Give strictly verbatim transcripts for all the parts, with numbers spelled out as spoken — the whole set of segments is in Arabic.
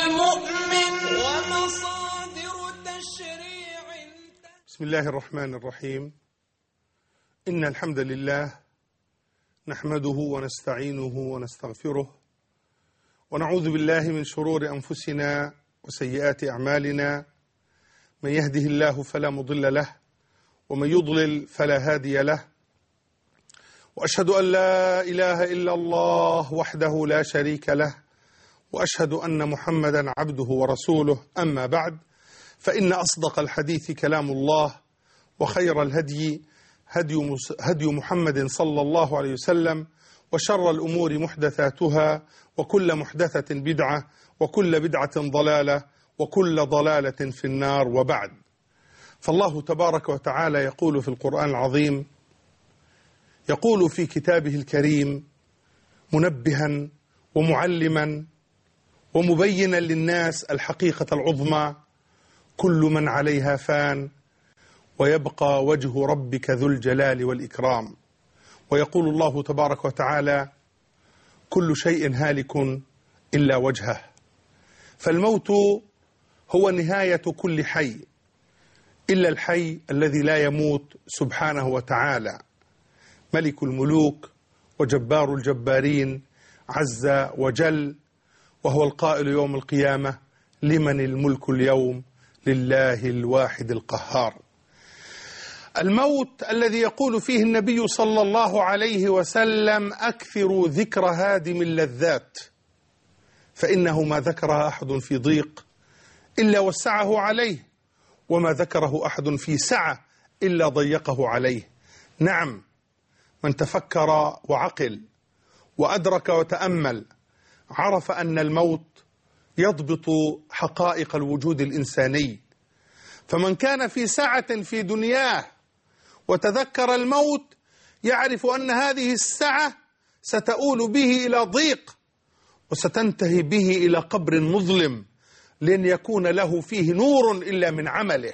المؤمن ومصادر تشريع. بسم الله الرحمن الرحيم. إن الحمد لله نحمده ونستعينه ونستغفره ونعوذ بالله من شرور أنفسنا وسيئات أعمالنا. من يهده الله فلا مضل له ومن يضلل فلا هادي له، وأشهد أن لا إله إلا الله وحده لا شريك له، وأشهد أن محمدا عبده ورسوله. أما بعد، فإن أصدق الحديث كلام الله، وخير الهدي هدي, هدي محمد صلى الله عليه وسلم، وشر الأمور محدثاتها، وكل محدثة بدعة، وكل بدعة ضلالة، وكل ضلالة في النار. وبعد، فالله تبارك وتعالى يقول في القرآن العظيم، يقول في كتابه الكريم منبها ومعلما ومبينا للناس الحقيقة العظمى: كل من عليها فان ويبقى وجه ربك ذو الجلال والإكرام. ويقول الله تبارك وتعالى: كل شيء هالك إلا وجهه. فالموت هو نهاية كل حي إلا الحي الذي لا يموت سبحانه وتعالى، ملك الملوك وجبار الجبارين عز وجل، وهو القائل يوم القيامة: لمن الملك اليوم؟ لله الواحد القهار. الموت الذي يقول فيه النبي صلى الله عليه وسلم: أكثروا ذكر هادم اللذات، فإنه ما ذكرها أحد في ضيق إلا وسعه عليه، وما ذكره أحد في سعة إلا ضيقه عليه. نعم، من تفكر وعقل وأدرك وتأمل عرف أن الموت يضبط حقائق الوجود الإنساني. فمن كان في سعة في دنياه وتذكر الموت يعرف أن هذه السعة ستؤول به إلى ضيق، وستنتهي به إلى قبر مظلم لن يكون له فيه نور إلا من عمله.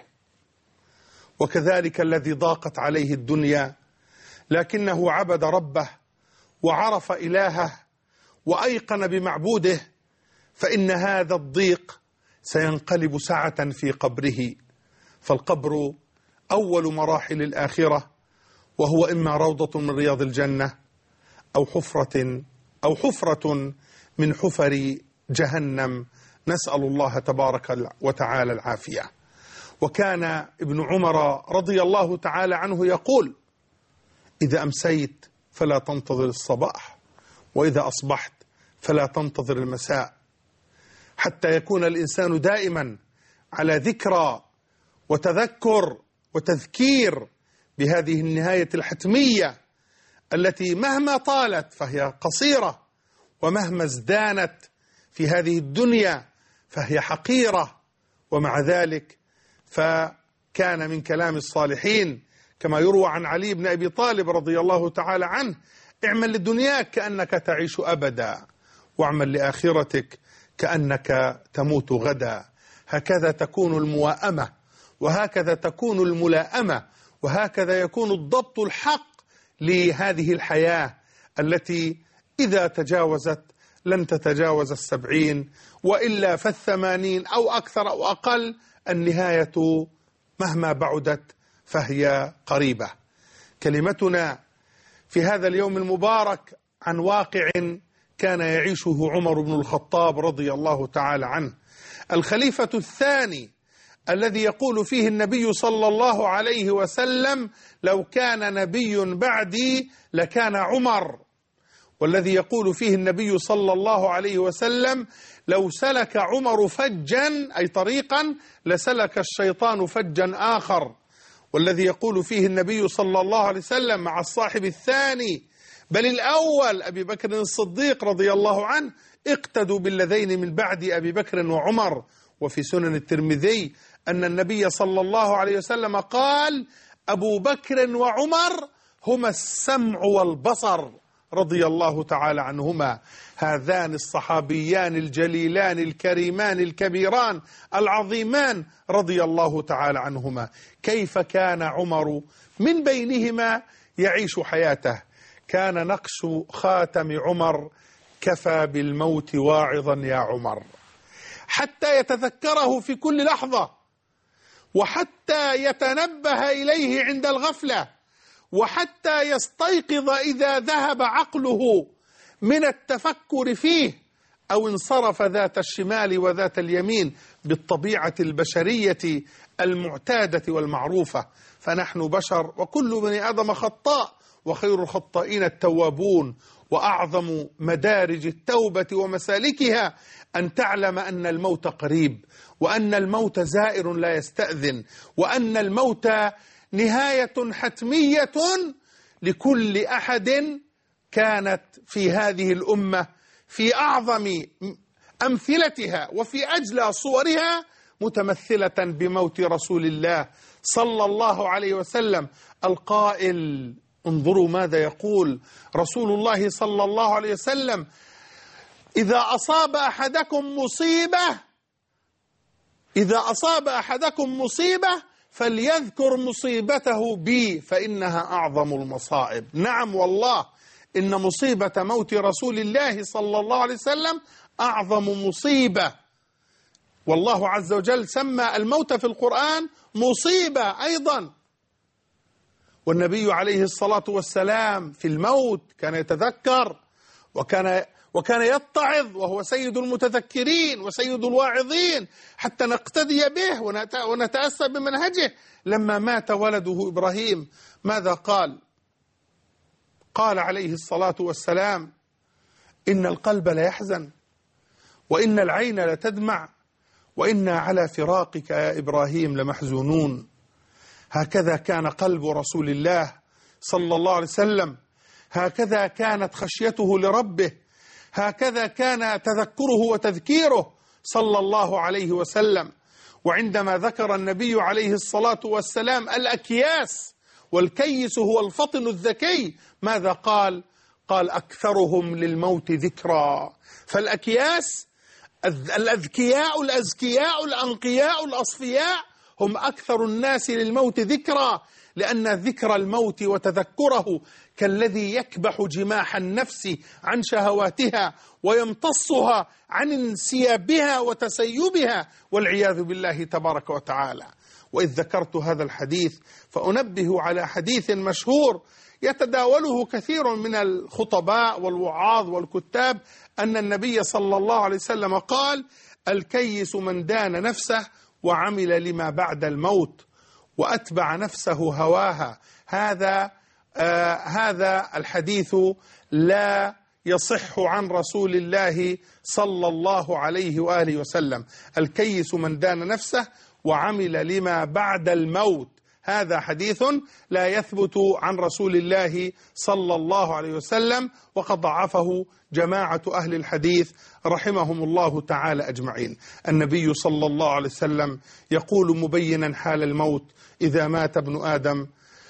وكذلك الذي ضاقت عليه الدنيا لكنه عبد ربه وعرف إلهه وأيقن بمعبوده، فإن هذا الضيق سينقلب سعة في قبره. فالقبر أول مراحل الآخرة، وهو إما روضة من رياض الجنة أو حفرة أو حفرة من حفر جهنم، نسأل الله تبارك وتعالى العافية. وكان ابن عمر رضي الله تعالى عنه يقول: إذا أمسيت فلا تنتظر الصباح، وإذا أصبحت فلا تنتظر المساء، حتى يكون الإنسان دائما على ذكرى وتذكر وتذكير بهذه النهاية الحتمية التي مهما طالت فهي قصيرة، ومهما ازدانت في هذه الدنيا فهي حقيرة. ومع ذلك فكان من كلام الصالحين كما يروى عن علي بن أبي طالب رضي الله تعالى عنه: اعمل لدنياك كأنك تعيش أبدا، واعمل لآخرتك كأنك تموت غدا. هكذا تكون المواءمة، وهكذا تكون الملائمة، وهكذا يكون الضبط الحق لهذه الحياة التي إذا تجاوزت لن تتجاوز السبعين، وإلا فالثمانين أو أكثر أو أقل. النهاية مهما بعدت فهي قريبة. كلمتنا في هذا اليوم المبارك عن واقع كان يعيشه عمر بن الخطاب رضي الله تعالى عنه، الخليفة الثاني، الذي يقول فيه النبي صلى الله عليه وسلم: لو كان نبي بعدي لكان عمر. والذي يقول فيه النبي صلى الله عليه وسلم: لو سلك عمر فجا أي طريقا لسلك الشيطان فجا آخر. والذي يقول فيه النبي صلى الله عليه وسلم مع الصاحب الثاني بل الأول أبي بكر الصديق رضي الله عنه: اقتدوا بالذين من بعد أبي بكر وعمر. وفي سنن الترمذي أن النبي صلى الله عليه وسلم قال: أبو بكر وعمر هما السمع والبصر رضي الله تعالى عنهما. هذان الصحابيان الجليلان الكريمان الكبيران العظيمان رضي الله تعالى عنهما. كيف كان عمر من بينهما يعيش حياته؟ كان نقش خاتم عمر: كفى بالموت واعظا يا عمر. حتى يتذكره في كل لحظة، وحتى يتنبه إليه عند الغفلة، وحتى يستيقظ إذا ذهب عقله من التفكر فيه أو انصرف ذات الشمال وذات اليمين بالطبيعة البشرية المعتادة والمعروفة. فنحن بشر وكل بني آدم خطاء، وخير الخطائين التوابون. وأعظم مدارج التوبة ومسالكها أن تعلم أن الموت قريب، وأن الموت زائر لا يستأذن، وأن الموت نهاية حتمية لكل أحد كانت في هذه الأمة في أعظم أمثلتها وفي أجلى صورها متمثلة بموت رسول الله صلى الله عليه وسلم القائل. انظروا ماذا يقول رسول الله صلى الله عليه وسلم: إذا أصاب أحدكم مصيبة إذا أصاب أحدكم مصيبة فليذكر مصيبته بي فإنها أعظم المصائب. نعم والله، إن مصيبة موت رسول الله صلى الله عليه وسلم أعظم مصيبة. والله عز وجل سمى الموت في القرآن مصيبة أيضا. والنبي عليه الصلاة والسلام في الموت كان يتذكر وكان وكان يتعظ، وهو سيد المتذكرين وسيد الواعظين، حتى نقتدي به ونتأسى بمنهجه. لما مات ولده إبراهيم ماذا قال؟ قال عليه الصلاة والسلام: إن القلب ليحزن، وإن العين لتدمع، وإنا على فراقك يا إبراهيم لمحزونون. هكذا كان قلب رسول الله صلى الله عليه وسلم، هكذا كانت خشيته لربه، هكذا كان تذكره وتذكيره صلى الله عليه وسلم. وعندما ذكر النبي عليه الصلاة والسلام الأكياس، والكيس هو الفطن الذكي، ماذا قال؟ قال: أكثرهم للموت ذكرى. فالأكياس الأذكياء الأزكياء الأنقياء الأصفياء هم أكثر الناس للموت ذكرى، لأن ذكر الموت وتذكره كالذي يكبح جماح النفس عن شهواتها ويمتصها عن انسيابها وتسيبها والعياذ بالله تبارك وتعالى. وإذ ذكرت هذا الحديث فأنبه على حديث مشهور يتداوله كثير من الخطباء والوعاظ والكتاب، أن النبي صلى الله عليه وسلم قال: الكيس من دان نفسه وعمل لما بعد الموت وأتبع نفسه هواها. هذا آه هذا الحديث لا يصح عن رسول الله صلى الله عليه وآله وسلم. الكيس من دان نفسه وعمل لما بعد الموت، هذا حديث لا يثبت عن رسول الله صلى الله عليه وسلم، وقد ضعفه جماعة أهل الحديث رحمهم الله تعالى أجمعين. النبي صلى الله عليه وسلم يقول مبينا حال الموت: إذا مات ابن آدم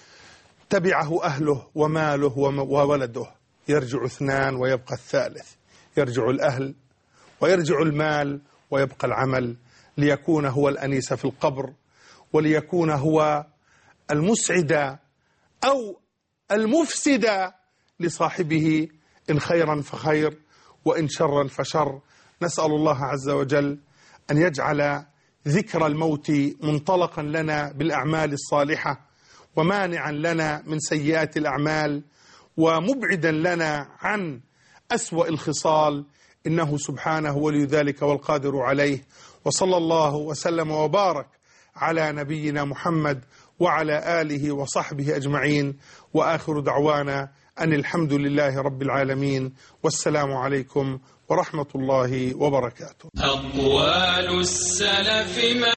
تبعه أهله وماله وولده، يرجع اثنان ويبقى الثالث، يرجع الأهل ويرجع المال ويبقى العمل، ليكون هو الأنيس في القبر، وليكون هو المسعد أو المفسد لصاحبه، إن خيرا فخير وإن شرا فشر. نسأل الله عز وجل أن يجعل ذكر الموت منطلقا لنا بالأعمال الصالحة، ومانعا لنا من سيئات الأعمال، ومبعدا لنا عن أسوأ الخصال، إنه سبحانه ولي ذلك والقادر عليه. وصلى الله وسلم وبارك على نبينا محمد وعلى آله وصحبه أجمعين، وآخر دعوانا أن الحمد لله رب العالمين، والسلام عليكم ورحمة الله وبركاته. أقوال السلف